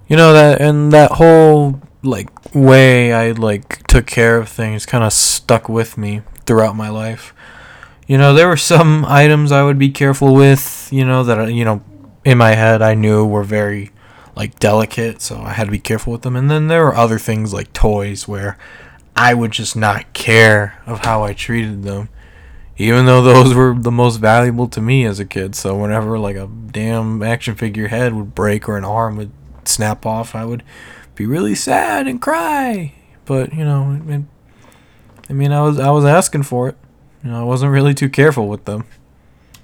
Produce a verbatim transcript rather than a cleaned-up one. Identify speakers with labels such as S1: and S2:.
S1: You know that, and that whole like way I like took care of things kind of stuck with me throughout my life. You know, there were some items I would be careful with, you know, that, you know, in my head I knew were very, like, delicate, so I had to be careful with them. And then there were other things like toys where I would just not care of how I treated them, even though those were the most valuable to me as a kid. So whenever, like, a damn action figure head would break or an arm would snap off, I would be really sad and cry. But, you know, it, I mean, I was I was asking for it. You know, I wasn't really too careful with them.